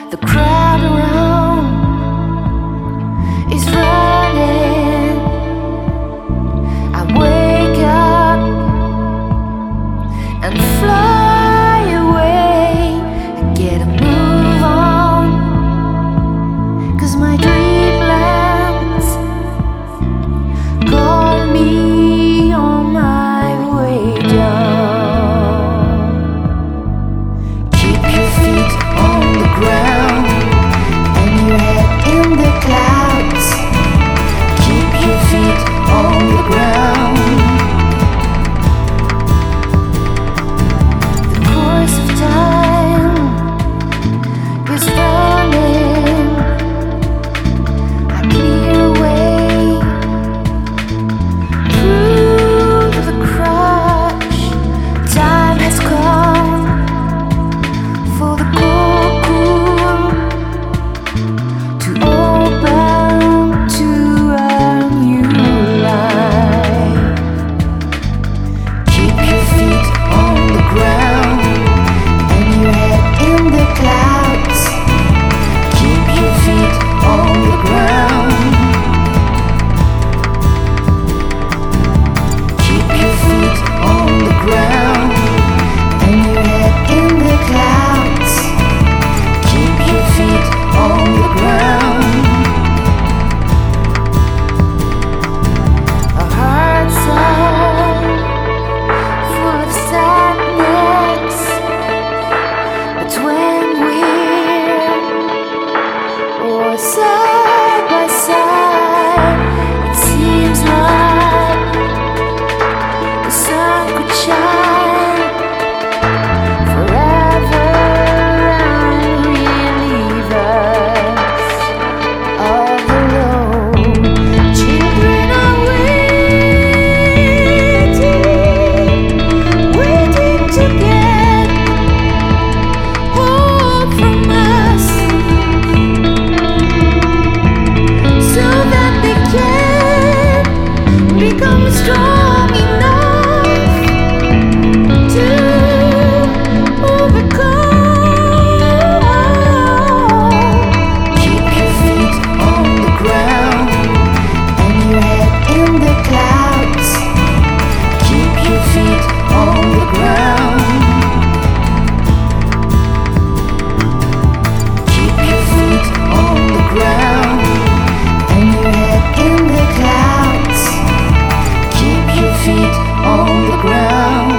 The crowd around is running. I wake up and fly away. I get a move on, 'cause my dreamlands call me on my way down. Keep your feet on the ground and your head in the clouds. Keep your feet on the ground. The course of time is running. I clear away through the crush. Time has come for the cocoon to open to a new life. Keep your feet on the ground and your head in the clouds. Keep your feet on the ground. Keep your feet on the ground and your head in the clouds. Keep your feet on the ground. Our hearts are full of sadness, but when we're side by side, it seems like the sun could shine forever and relieve us all alone. Children are waiting to get hope from us, so that they can become strong enough to overcome. Keep your feet on the ground and your head in the clouds. Keep your feet on the ground. Keep your feet on the ground and your head in the clouds. Keep your feet on the ground.